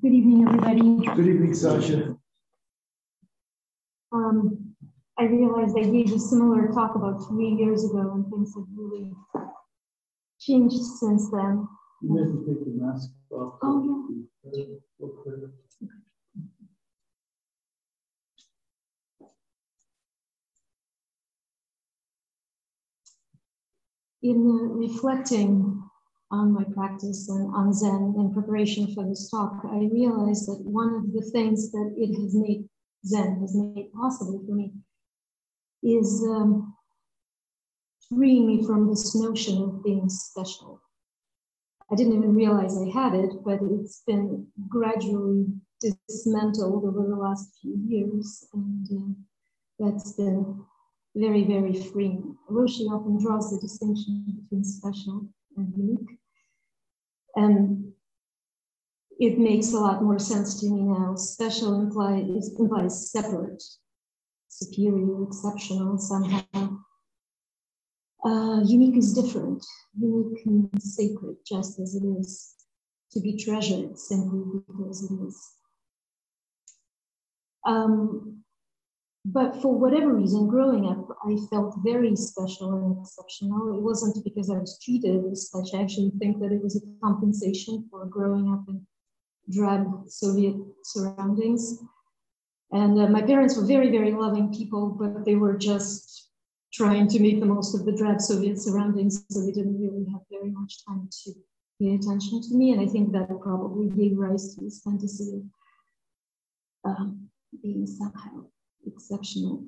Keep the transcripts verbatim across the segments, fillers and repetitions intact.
Good evening, everybody. Good evening, Sasha. Um, I realized I gave a similar talk about three years ago, and things have really changed since then. You have to take the mask off. Oh, yeah. In uh, reflecting on my practice and on Zen in preparation for this talk, I realized that one of the things that it has made, Zen has made possible for me, is um, freeing me from this notion of being special. I didn't even realize I had it, but it's been gradually dismantled over the last few years, and uh, that's been very, very freeing. Roshi often draws the distinction between special and unique. And it makes a lot more sense to me now. Special implies, implies separate, superior, exceptional somehow. Uh, unique is different. Unique means sacred, just as it is, to be treasured simply because it is. Um, but for whatever reason, growing up, I felt very special and exceptional. It wasn't because I was treated as such. I actually think that it was a compensation for growing up in drab Soviet surroundings. And uh, my parents were very, very loving people, but they were just trying to make the most of the drab Soviet surroundings, so they didn't really have very much time to pay attention to me. And I think that probably gave rise to this fantasy of um, being somehow exceptional.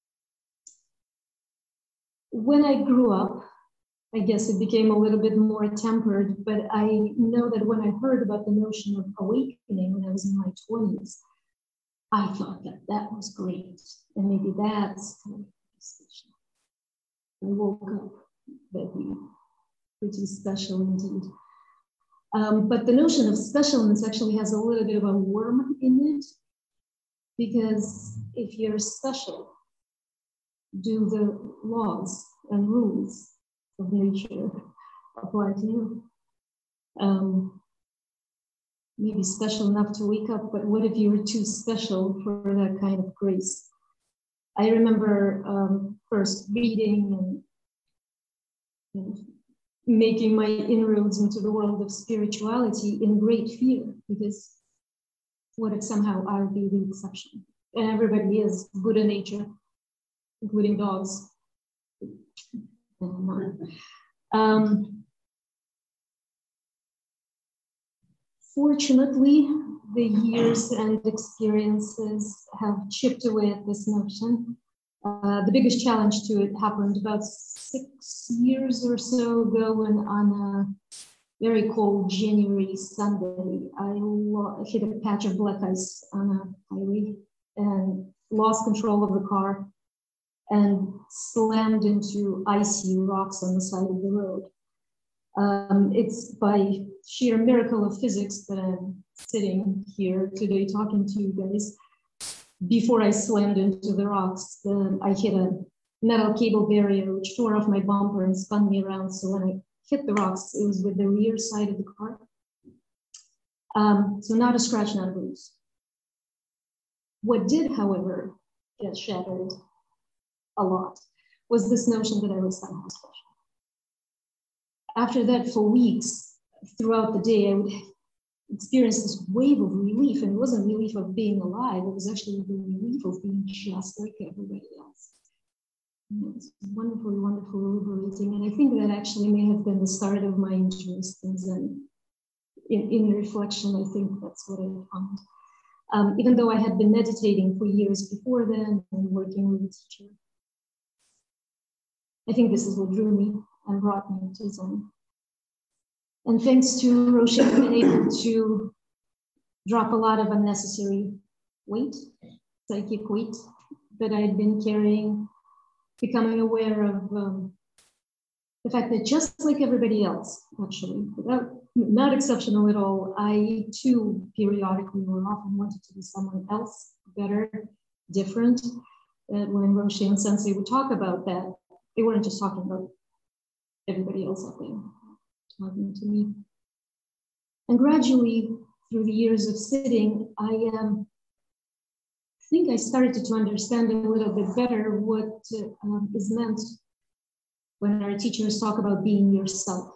When I grew up, I guess it became a little bit more tempered, but I know that when I heard about the notion of awakening when I was in my twenties, I thought that that was great. And maybe that's kind of special. I woke up very pretty special indeed. Um, but the notion of specialness actually has a little bit of a worm in it, because if you're special, do the laws and rules of nature apply to you? Um, maybe special enough to wake up, but what if you were too special for that kind of grace? I remember um, first reading and you know, making my inroads into the world of spirituality in great fear, because what if somehow I would be the exception? And everybody is Buddha nature, including dogs. Um, fortunately, the years and experiences have chipped away at this notion. Uh, the biggest challenge to it happened about six years or so ago, when on a very cold January Sunday, I hit a patch of black ice on a highway and lost control of the car and slammed into icy rocks on the side of the road. Um, it's by sheer miracle of physics that I'm sitting here today talking to you guys. Before I slammed into the rocks, the, I hit a metal cable barrier which tore off my bumper and spun me around. So when I hit the rocks, it was with the rear side of the car. Um, so not a scratch, not a bruise. What did, however, get shattered a lot was this notion that I was somehow special. After that, for weeks, throughout the day, I would experience this wave of relief, and it wasn't relief of being alive, it was actually the relief of being just like everybody else. And it's wonderfully, wonderfully liberating, and I think that actually may have been the start of my interest in Zen. In, in reflection, I think that's what I found. Um, even though I had been meditating for years before then and working with a teacher. I think this is what drew me and brought me to Zen. And thanks to Roshi, I've been able to drop a lot of unnecessary weight, psychic weight that I had been carrying, becoming aware of um, the fact that just like everybody else, actually, without, not exceptional at all, I too periodically or often wanted to be someone else, better, different. And when Roshi and Sensei would talk about that, they weren't just talking about everybody else out there, talking to me. And gradually, through the years of sitting, I um, think I started to understand a little bit better what uh, um, is meant when our teachers talk about being yourself.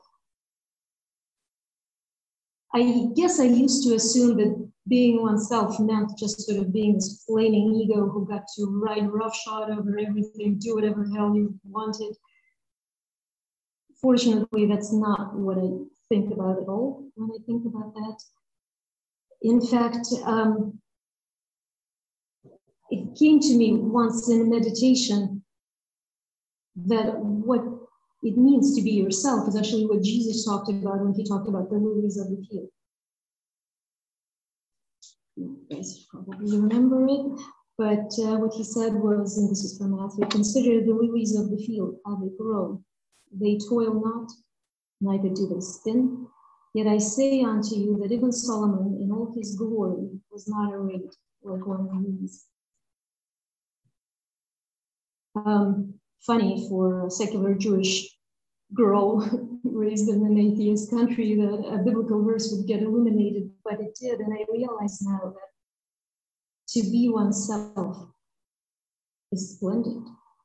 I guess I used to assume that being oneself meant just sort of being this flaming ego who got to ride roughshod over everything, do whatever the hell you wanted. Fortunately, that's not what I think about at all when I think about that. In fact, um, it came to me once in meditation that what it means to be yourself is actually what Jesus talked about when he talked about the lilies of the field. You guys probably remember it, but uh, what he said was, and this is from Matthew, consider the lilies of the field, how they grow. They toil not, neither do they spin. Yet I say unto you that even Solomon in all his glory was not arrayed like one of these. Um, funny for a secular Jewish girl raised in an atheist country that a biblical verse would get illuminated, but it did. And I realize now that to be oneself is splendid.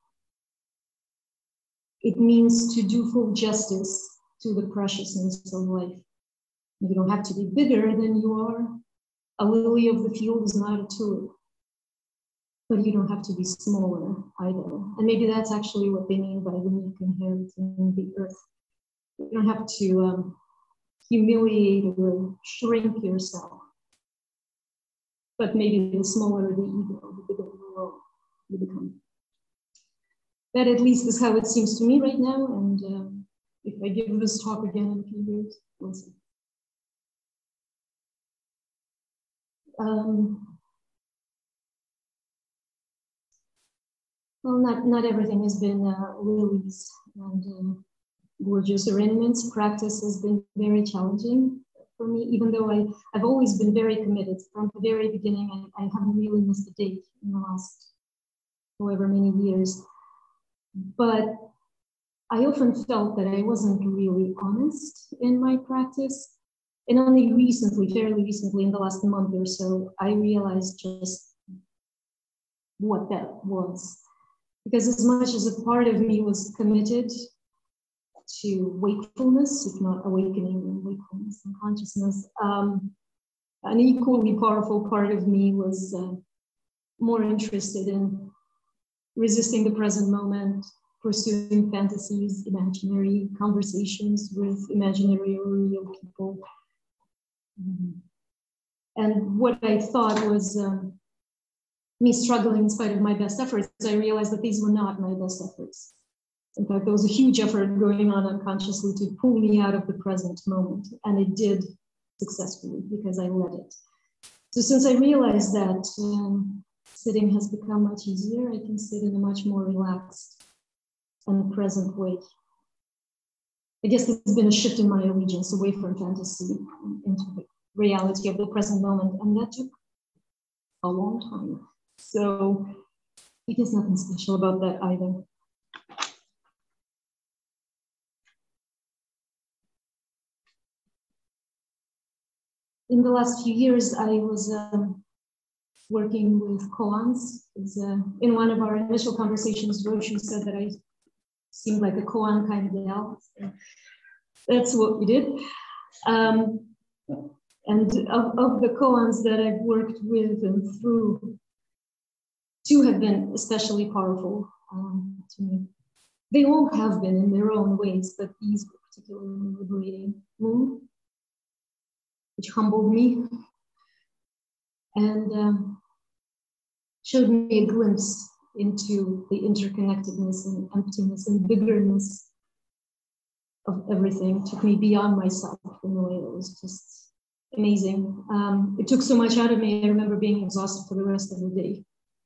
It means to do full justice to the preciousness of life. You don't have to be bigger than you are. A lily of the field is not a tulip. But you don't have to be smaller either. And maybe that's actually what they mean by the meek inheriting the earth. You don't have to um, humiliate or shrink yourself. But maybe the smaller the ego, the bigger the world you become. That at least is how it seems to me right now. And um, if I give this talk again in a few years, we'll see. Um, Well, not, not everything has been uh, lilies and um, gorgeous ornaments. Practice has been very challenging for me, even though I, I've always been very committed. From the very beginning, I, I haven't really missed a date in the last however many years. But I often felt that I wasn't really honest in my practice. And only recently, fairly recently, in the last month or so, I realized just what that was. Because as much as a part of me was committed to wakefulness, if not awakening and wakefulness and consciousness, um, an equally powerful part of me was uh, more interested in resisting the present moment, pursuing fantasies, imaginary conversations with imaginary or real people. Mm-hmm. And what I thought was um, me struggling in spite of my best efforts, I realized that these were not my best efforts. In fact, there was a huge effort going on unconsciously to pull me out of the present moment. And it did successfully because I let it. So since I realized that um, sitting has become much easier, I can sit in a much more relaxed and present way. I guess there's been a shift in my allegiance away from fantasy into the reality of the present moment. And that took a long time. So I guess nothing special about that either. In the last few years, I was um, working with koans. Uh, in one of our initial conversations, Roshu said that I seemed like a koan kind of gal. So that's what we did. Um, and of, of the koans that I've worked with and through, two have been especially powerful um, to me. They all have been in their own ways, but these were particularly liberating. Moon, which humbled me and um, showed me a glimpse into the interconnectedness and emptiness and bigness of everything. It took me beyond myself in a way that was just amazing. Um, it took so much out of me. I remember being exhausted for the rest of the day.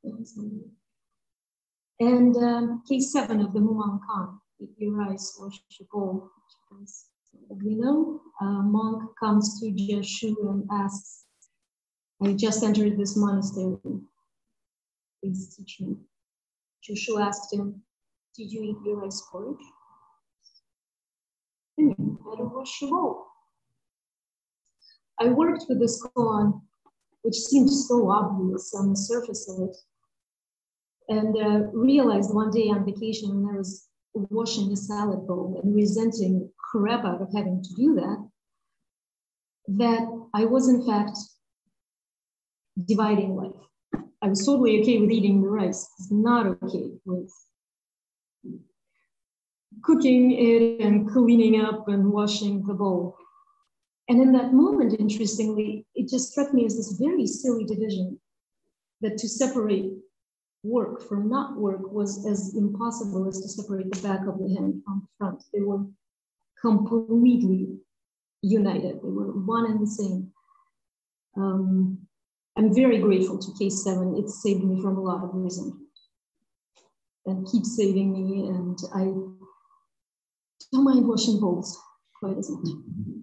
And um, case seven of the Mumang Khan, if you rise or Shipol, we know, a monk comes to Jeshu and asks, I just entered this monastery. Please teach me. Jeshu asked him, did you eat your rice porridge? And he was Shipol. I worked with this koan, which seemed so obvious on the surface of it, and uh, realized one day on vacation when I was washing the salad bowl and resenting crap out of having to do that, that I was in fact dividing life. I was totally okay with eating the rice. I was not okay with cooking it and cleaning up and washing the bowl. And in that moment, interestingly, it just struck me as this very silly division, that to separate work from not work was as impossible as to separate the back of the hand from the front. They were completely united. They were one and the same. Um, I'm very grateful to K seven. It saved me from a lot of resentment and keeps saving me. And I don't mind washing bowls quite as much.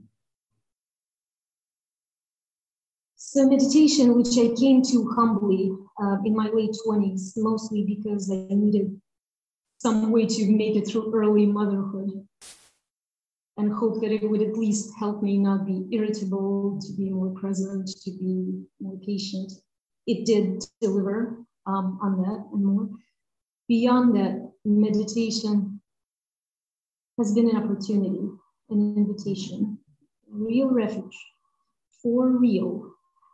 So meditation, which I came to humbly uh, in my late twenties, mostly because I needed some way to make it through early motherhood and hope that it would at least help me not be irritable, to be more present, to be more patient. It did deliver um, on that and more. Beyond that, meditation has been an opportunity, an invitation, a real refuge, for real,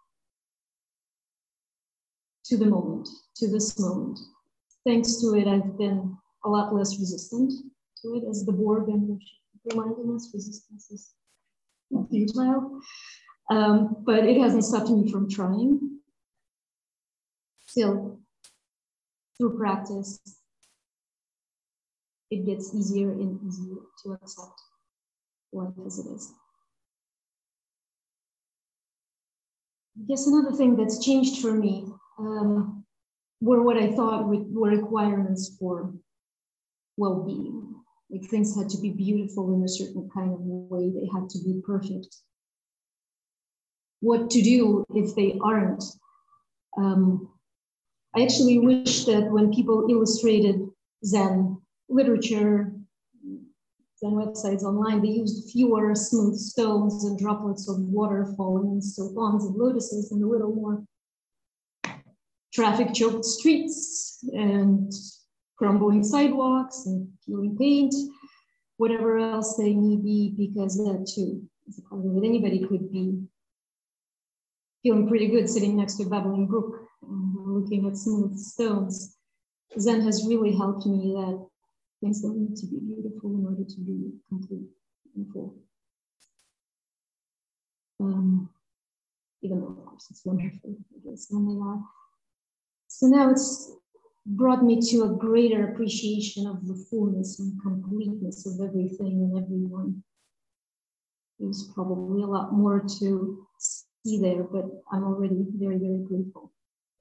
to the moment, to this moment. Thanks to it, I've been a lot less resistant to it, as the Borg and reminding us resistance is futile. Um, but it hasn't stopped me from trying. Still, through practice, it gets easier and easier to accept life as it is. I guess another thing that's changed for me um, were what I thought were requirements for well-being. Like things had to be beautiful in a certain kind of way. They had to be perfect. What to do if they aren't? Um, I actually wish that when people illustrated Zen literature, Zen websites online, they used fewer smooth stones and droplets of water falling in swans and lotuses and a little more traffic-choked streets and crumbling sidewalks and peeling paint, whatever else they may be, because that too is a part of it. Anybody could be feeling pretty good sitting next to a babbling brook and looking at smooth stones. Zen has really helped me that things don't need to be beautiful in order to be complete and full. Um, even though, of course, it's wonderful, I guess, when they are. So now it's brought me to a greater appreciation of the fullness and completeness of everything and everyone. There's probably a lot more to see there, but I'm already very, very grateful.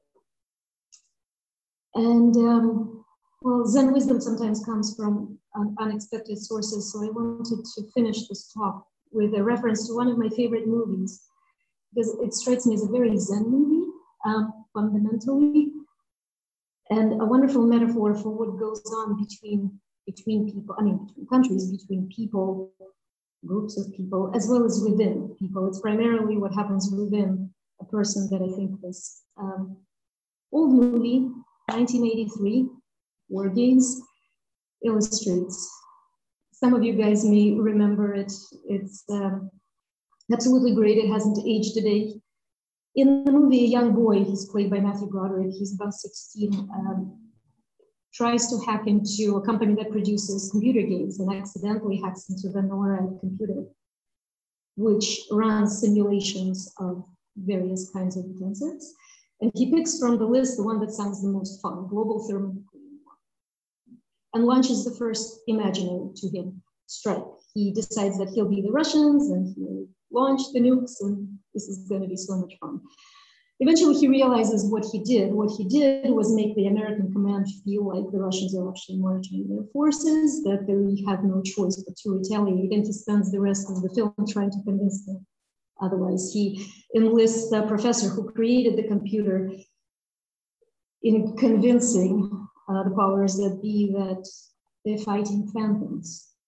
And um, well, Zen wisdom sometimes comes from um, unexpected sources, so I wanted to finish this talk with a reference to one of my favorite movies, because it strikes me as a very Zen movie, um, fundamentally, and a wonderful metaphor for what goes on between, between people, I mean, between countries, between people, groups of people, as well as within people. It's primarily what happens within a person that I think this um, old movie, nineteen eighty-three, War Games, illustrates. Some of you guys may remember it. It's um, absolutely great. It hasn't aged a day. In the movie, a young boy, he's played by Matthew Broderick, he's about sixteen, um, tries to hack into a company that produces computer games and accidentally hacks into the NORAD computer, which runs simulations of various kinds of defenses. And he picks from the list the one that sounds the most fun, global thermonuclear war, and launches the first imaginary to him strike. He decides that he'll be the Russians and he'll launch the nukes, and this is going to be so much fun. Eventually, he realizes what he did. What he did was make the American command feel like the Russians are actually marching their forces, that they have no choice but to retaliate, and he spends the rest of the film trying to convince them otherwise. He enlists the professor who created the computer in convincing uh, the powers that be that they're fighting phantoms,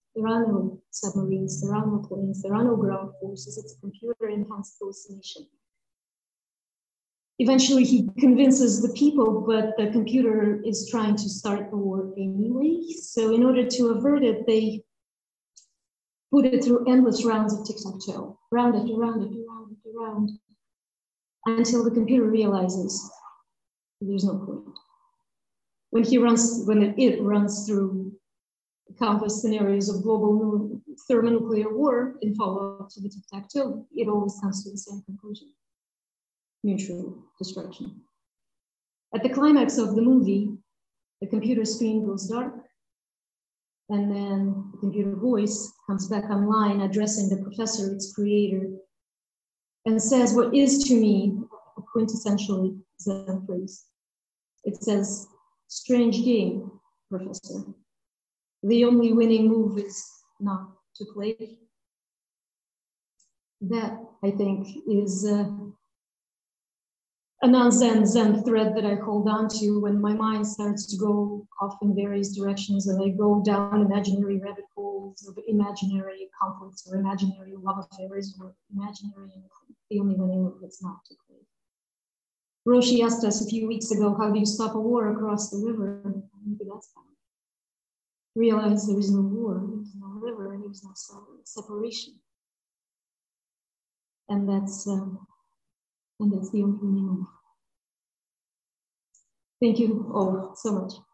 There are no submarines, there are no planes, there are no ground forces. It's a computer-enhanced hallucination. Eventually, he convinces the people, but the computer is trying to start the war anyway. So in order to avert it, they put it through endless rounds of tic-tac-toe, round it, around it, around it, around, until the computer realizes there's no point. When he runs, when it, it runs through countless scenarios of global thermonuclear war in follow-up to the tic-tac-toe, it always comes to the same conclusion: mutual destruction. At the climax of the movie, the computer screen goes dark, and then the computer voice comes back online, addressing the professor, its creator, and says what is to me a quintessentially Zen phrase. It says, "Strange game, Professor. The only winning move is not to play." That, I think, is uh, a non-Zen Zen thread that I hold on to when my mind starts to go off in various directions and I go down imaginary rabbit holes of imaginary conflicts or imaginary love affairs or imaginary, the only winning move is not to play. Roshi asked us a few weeks ago, how do you stop a war across the river? Maybe that's how. Realize there is no war, there is no river, there is no separation. And that's, um, and that's the only winning move. Thank you all so much.